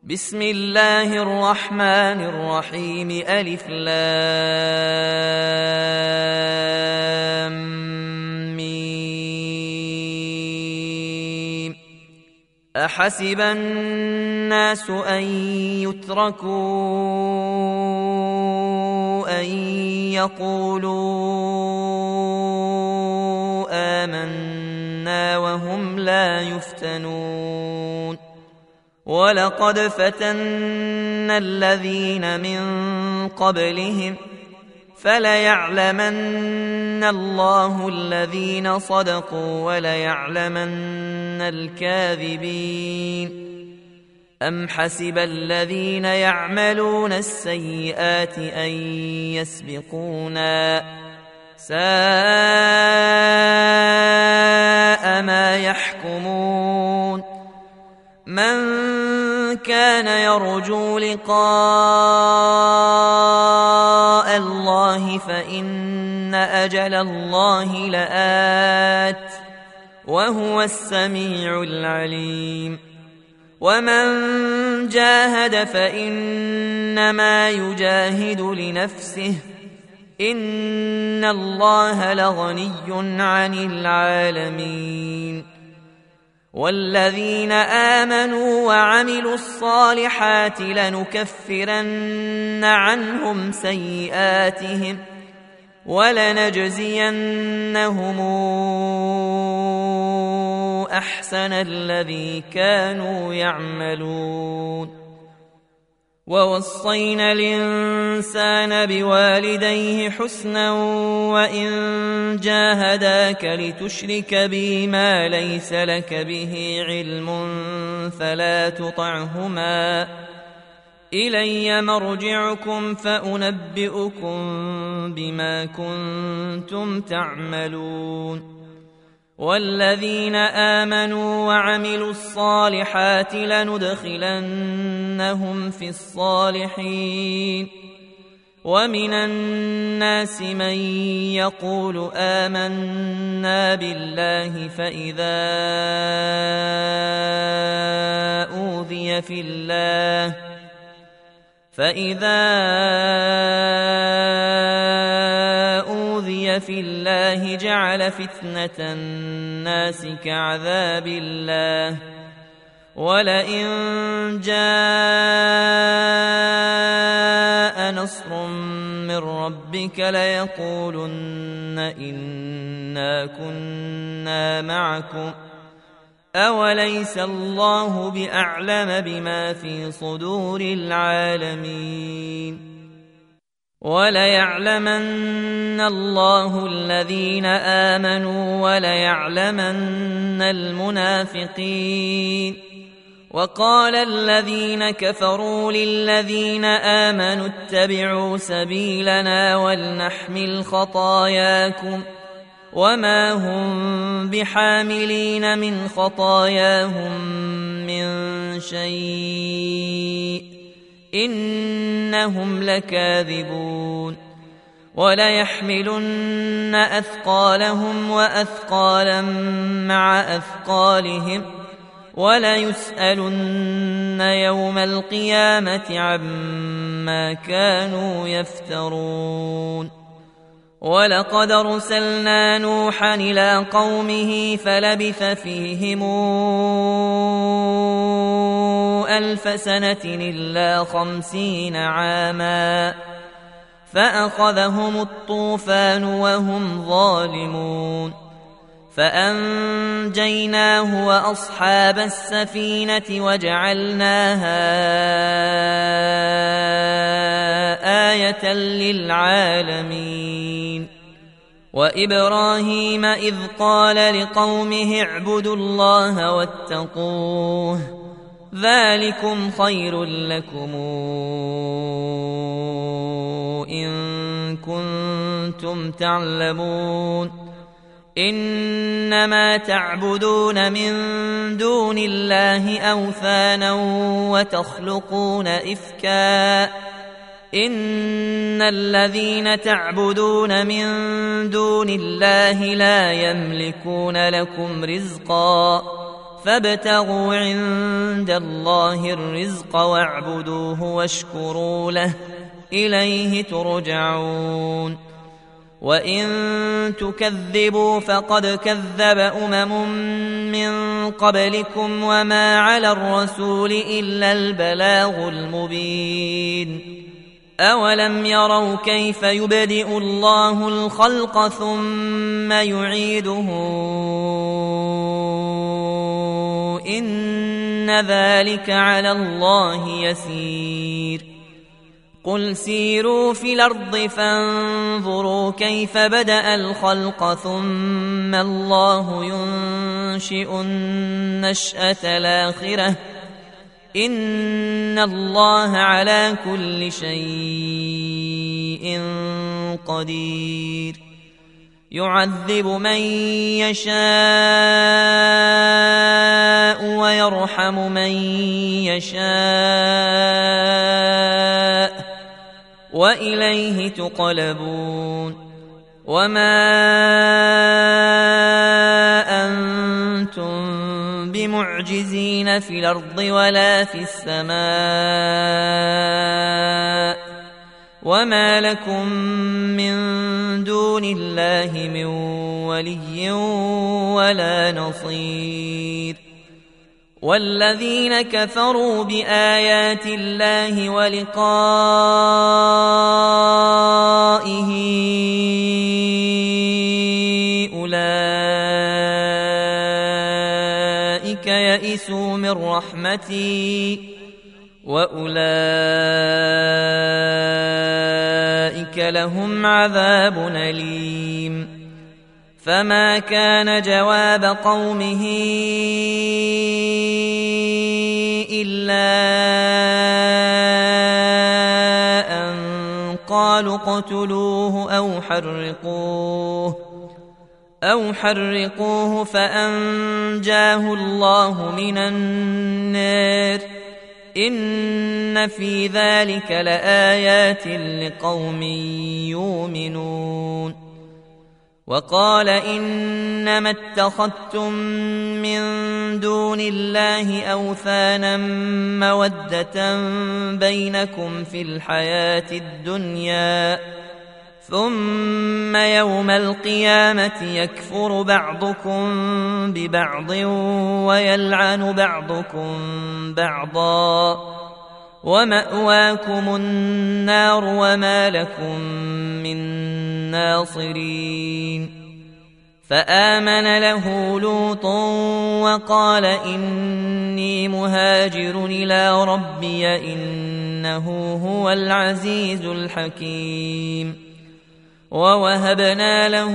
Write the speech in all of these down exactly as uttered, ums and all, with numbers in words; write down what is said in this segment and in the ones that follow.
بسم الله الرحمن الرحيم ألف لام ميم أحسب الناس أن يتركوا أن يقولوا آمنا وهم لا يفتنون ولقد فتنا الذين من قبلهم فليعلمن الله الذين صدقوا وليعلمن الكاذبين أم حسب الذين يعملون السيئات أن يسبقونا ساء ما يحكمون من كان يرجو لقاء الله فإن أجل الله لآت وهو السميع العليم ومن جاهد فإنما يجاهد لنفسه إن الله لغني عن العالمين والذين آمنوا وعملوا الصالحات لنكفرن عنهم سيئاتهم ولنجزينهم أحسن الذي كانوا يعملون ووصينا الإنسان بوالديه حسنا وإن جاهداك لتشرك بي ما ليس لك به علم فلا تطعهما إلي مرجعكم فأنبئكم بما كنتم تعملون والذين آمنوا وعملوا الصالحات لندخلنهم في الصالحين ومن الناس من يقول آمنا بالله فإذا أوذي في الله فإذا أوذي في الله جعل فتنة الناس كعذاب الله ولئن جاء نصر من ربك ليقولن إنا كنا معكم أوليس الله بأعلم بما في صدور العالمين وليعلمن الله الذين آمنوا وليعلمن المنافقين وقال الذين كفروا للذين آمنوا اتبعوا سبيلنا ولنحمل خطاياكم وما هم بحاملين من خطاياهم من شيء إنهم لكاذبون وليحملن أثقالهم وأثقالا مع أثقالهم وليسألن يوم القيامة عما كانوا يفترون ولقد أرسلنا نوحا إلى قومه فلبث فيهم ألف سنة إلا خمسين عاما فأخذهم الطوفان وهم ظالمون فأنجيناه وأصحاب السفينة وجعلناها آية للعالمين وإبراهيم إذ قال لقومه اعبدوا الله واتقوه ذلكم خير لكم إن كنتم تعلمون إنما تعبدون من دون الله أوثانا وتخلقون إفكا إن الذين تعبدون من دون الله لا يملكون لكم رزقا فابتغوا عند الله الرزق واعبدوه واشكروا له إليه ترجعون وإن تكذبوا فقد كذب أمم من قبلكم وما على الرسول إلا البلاغ المبين أولم يروا كيف يبدئ الله الخلق ثم يعيده إن ذلك على الله يسير قل سيروا في الأرض فانظروا كيف بدأ الخلق ثم الله ينشئ النشأة الآخرة إن الله على كل شيء قدير يعذب من يشاء ويرحم من يشاء وإليه تقلبون وما أنتم بمعجزين في الأرض ولا في السماء وما لكم من دون الله من ولي ولا نصير والذين كفروا بآيات الله ولقائه أولئك يئسوا من رحمتي وأولئك لهم عذاب أليم فما كان جواب قومه إلا أن قالوا اقتلوه أو حرقوه أو حرقوه فأنجاه الله من النار إن في ذلك لآيات لقوم يؤمنون وقال إنما اتخذتم من دون الله أوثانا مودة بينكم في الحياة الدنيا ثم يوم القيامة يكفر بعضكم ببعض ويلعن بعضكم بعضا ومأواكم النار وما لكم من ناصرين فآمن له لوط وقال إني مهاجر إلى ربي إنه هو العزيز الحكيم ووهبنا له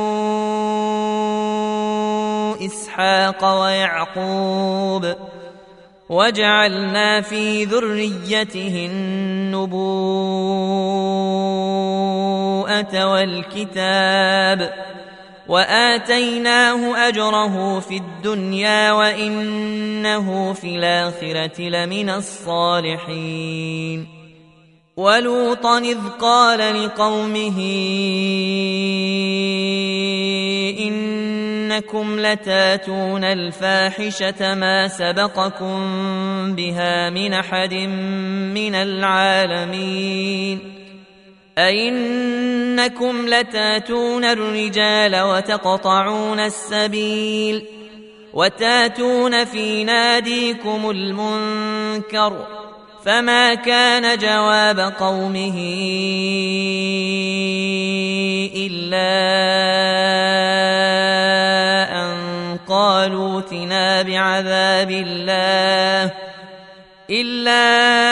إسحاق ويعقوب وجعلنا في ذريته النبوءة والكتاب وآتيناه أجره في الدنيا وإنه في الآخرة لمن الصالحين ولوطا إذ قال لقومه إنكم لتاتون الفاحشة ما سبقكم بها من أحد من العالمين أئنكم لتاتون الرجال وتقطعون السبيل وتاتون في ناديكم المنكر فما كان جواب قومه إلا أن قالوا ائتنا بعذاب الله إلا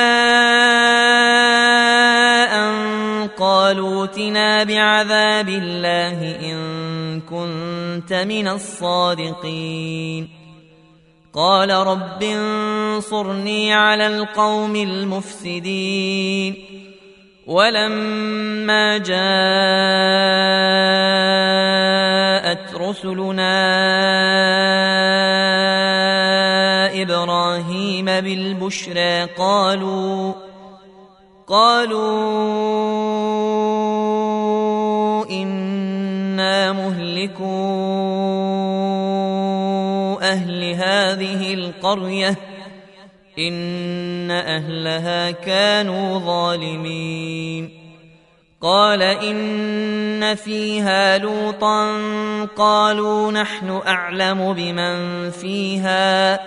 أن قالوا ائتنا بعذاب الله إن كنت من الصادقين قال رب انصرني على القوم المفسدين ولما جاءت رسلنا إبراهيم بالبشرى قالوا قالوا إنا مهلكو أهل هذا هذه القرية إن أهلها كانوا ظالمين قال إن فيها لوطا قالوا نحن أعلم بمن فيها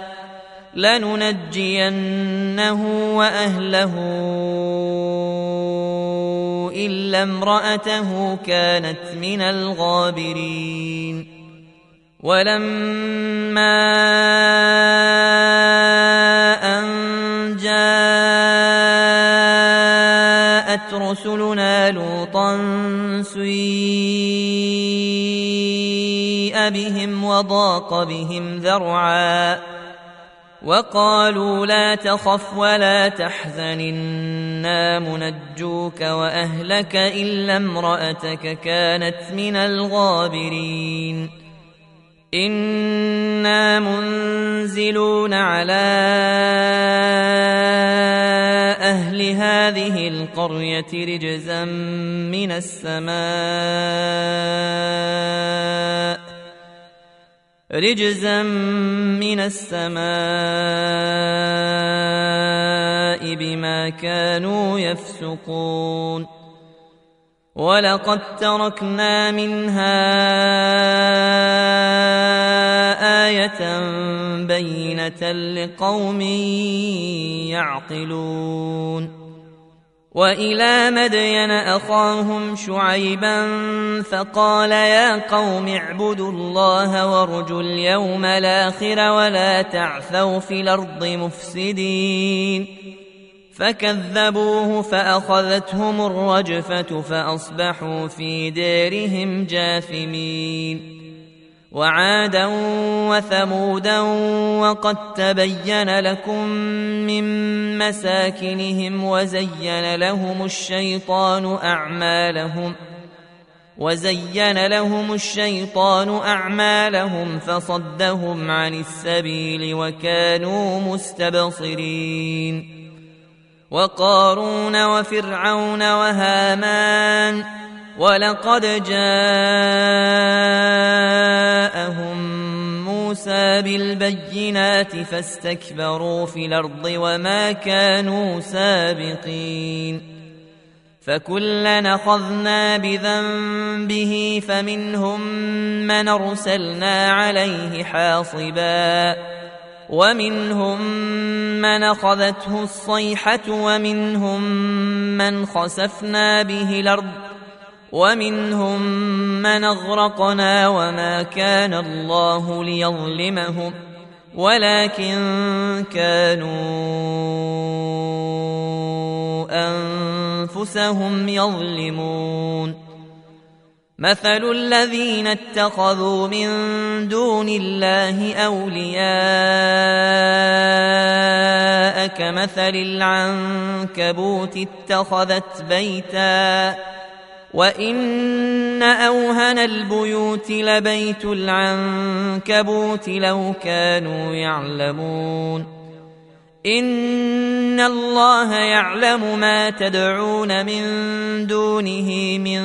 لننجينه وأهله إلا امرأته كانت من الغابرين ولما أن جاءت رسلنا لوطا سيء بهم وضاق بهم ذرعا وقالوا لا تخف ولا تحزن إنا منجوك وأهلك إلا امرأتك كانت من الغابرين إنا منزلون على أهل هذه القرية رجزا من السماء رجزا من السماء بما كانوا يفسقون ولقد تركنا منها آية بينة لقوم يعقلون وإلى مدين أخاهم شعيبا فقال يا قوم اعبدوا الله وارجوا اليوم الآخر ولا تعثوا في الأرض مفسدين فكذبوه فأخذتهم الرجفة فأصبحوا في دارهم جاثمين وعادا وثمودا وقد تبين لكم من مساكنهم وزين لهم الشيطان أعمالهم وزين لهم الشيطان أعمالهم فصدهم عن السبيل وكانوا مستبصرين وقارون وفرعون وهامان ولقد جاءهم موسى بالبينات فاستكبروا في الأرض وما كانوا سابقين فكلا أخذنا بذنبه فمنهم من أرسلنا عليه حاصبا ومنهم من أخذته الصيحة ومنهم من خسفنا به الأرض ومنهم من أغرقنا وما كان الله ليظلمهم ولكن كانوا أنفسهم يظلمون مثل الذين اتخذوا من دون الله أولياء كمثل العنكبوت اتخذت بيتا وإن أوهن البيوت لبيت العنكبوت لو كانوا يعلمون إن الله يعلم ما تدعون من دونه من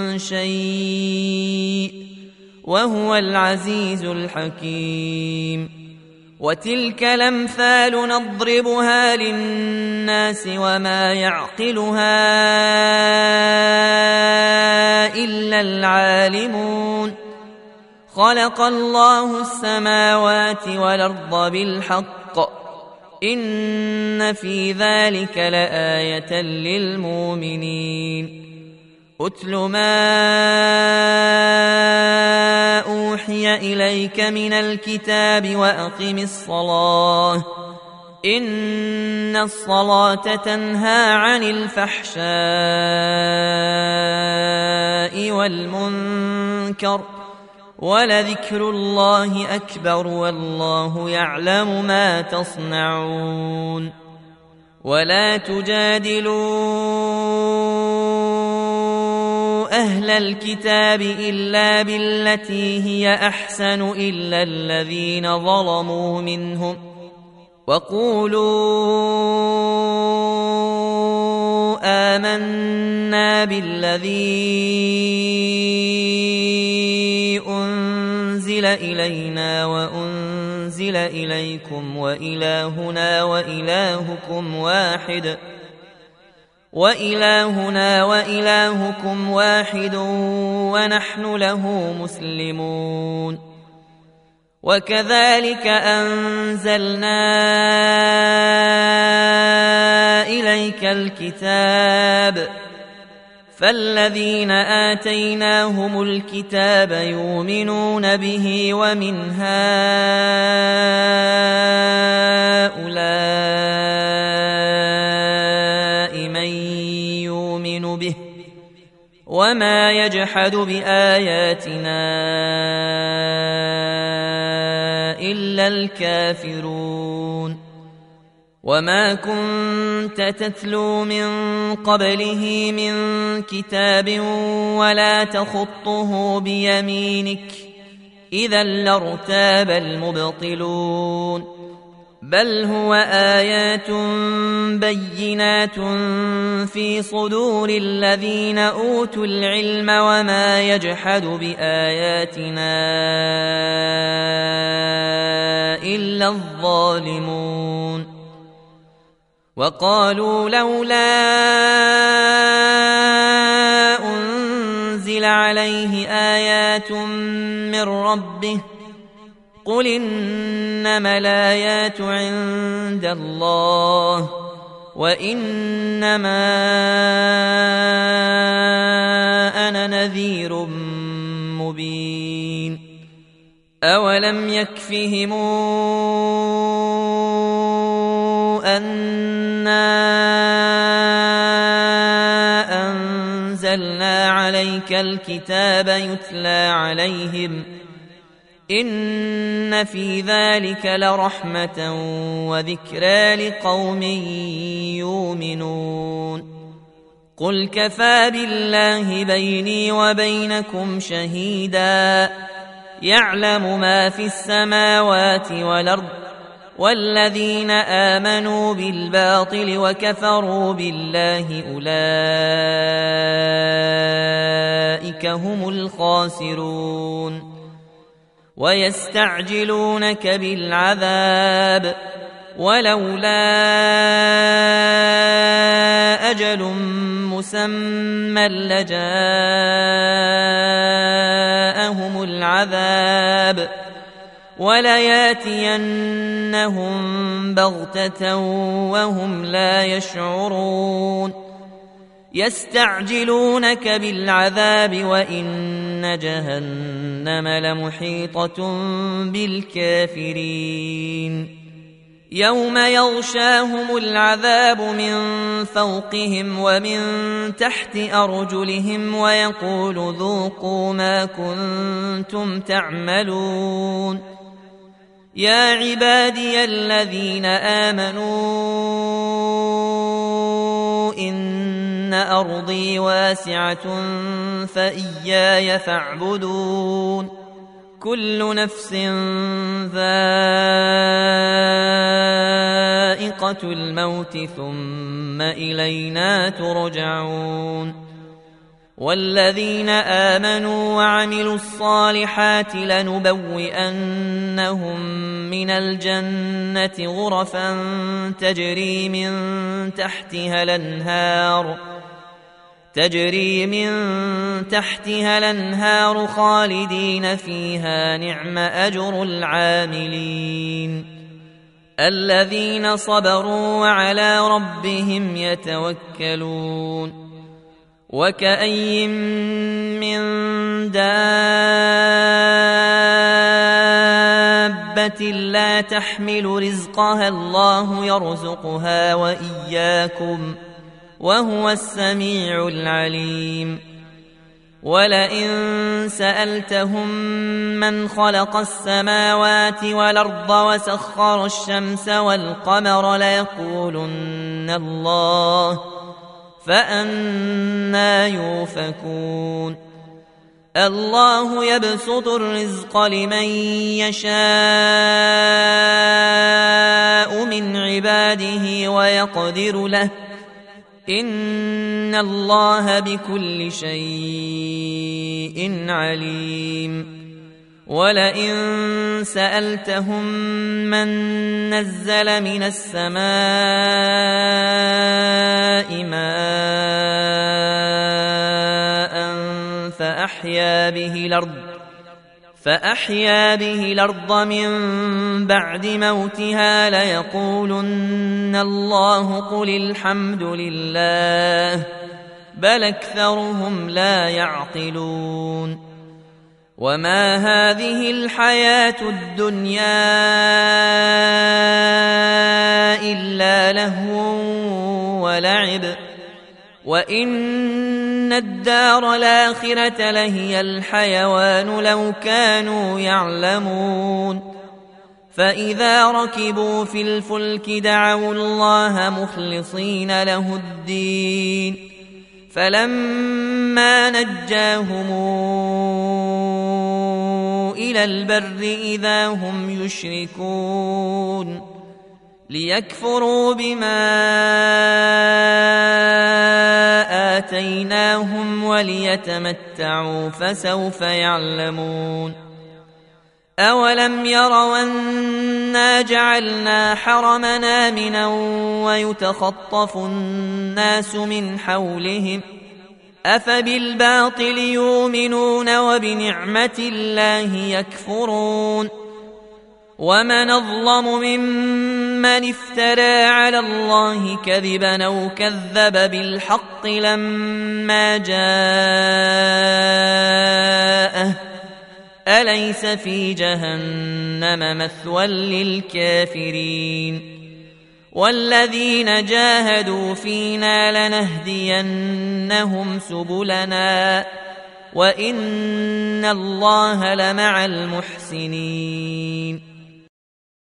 شيء وهو العزيز الحكيم وتلك الأمثال نضربها للناس وما يعقلها إلا العالمون خلق الله السماوات والأرض بالحق إن في ذلك لآية للمؤمنين أتل ما أوحي إليك من الكتاب وأقم الصلاة إن الصلاة تنهى عن الفحشاء والمنكر ولذكر الله أكبر والله يعلم ما تصنعون ولا تجادلوا أهل الكتاب إلا بالتي هي أحسن إلا الذين ظلموا منهم وقولوا آمنا بالذي أنزل إلينا وأنزل إليكم وإلهنا وإلهكم واحد وإلهنا وإلهكم واحد ونحن له مسلمون. وكذلك أنزلنا إليك الكتاب فالذين آتيناهم الكتاب يؤمنون به ومن هؤلاء من يؤمن به وما يجحد بآياتنا إلا الكافرون. وما كنت تتلو من قبله من كتاب ولا تخطه بيمينك إذا لارتاب المبطلون بل هو آيات بينات في صدور الذين أوتوا العلم وما يجحد بآياتنا إلا الظالمون. وقالوا لولا أنزل عليه آيات من ربه قل إنما الآيات عند الله وإنما أنا نذير مبين. أولم يكفهم أنا أنزلنا عليك الكتاب يتلى عليهم إن في ذلك لرحمة وذكرى لقوم يؤمنون. قل كفى بالله بيني وبينكم شهيدا يعلم ما في السماوات والأرض والذين آمنوا بالباطل وكفروا بالله أولئك هم الخاسرون. ويستعجلونك بالعذاب ولولا أجل مسمى لجاءهم العذاب ولياتينهم بغتة وهم لا يشعرون. يستعجلونك بالعذاب وإن جهنم لمحيطة بالكافرين يوم يغشاهم العذاب من فوقهم ومن تحت أرجلهم ويقول ذوقوا ما كنتم تعملون. يا عبادي الذين آمنوا إن أرضي واسعة فإياي فاعبدون. كل نفس ذائقة الموت ثم إلينا ترجعون. والذين آمنوا وعملوا الصالحات لنبوئنهم من الجنة غرفا تجري من تحتها الأنهار تجري من تحتها الأنهار خالدين فيها نعم أجر العاملين الذين صبروا وعلى ربهم يتوكلون. وكأي من دابة لا تحمل رزقها الله يرزقها وإياكم وهو السميع العليم. ولئن سألتهم من خلق السماوات والأرض وسخر الشمس والقمر ليقولن الله فأنى يؤفكون. الله يبسط الرزق لمن يشاء من عباده ويقدر له إن الله بكل شيء عليم. ولئن سألتهم من نزل من السماء ماء فأحيا به الأرض فأحيا به الأرض من بعد موتها ليقولن الله قل الحمد لله بل أكثرهم لا يعقلون وما هذه الحياة الدنيا إلا لهو ولعب وإن الدار الآخرة لهي الحيوان لو كانوا يعلمون فإذا ركبوا في الفلك دعوا الله مخلصين له الدين فلما نجاهم إلى البر إذا هم يشركون ليكفروا بما آتيناهم وليتمتعوا فسوف يعلمون أولم يروا أنا جعلنا حرمنا آمنا ويتخطف الناس من حولهم أفبالباطل يؤمنون وبنعمة الله يكفرون ومن أظلم ممن افترى على الله كذبا أو كذب بالحق لما جاءه أليس في جهنم مثوى للكافرين والذين جاهدوا فينا لنهدينهم سبلنا وإن الله لمع المحسنين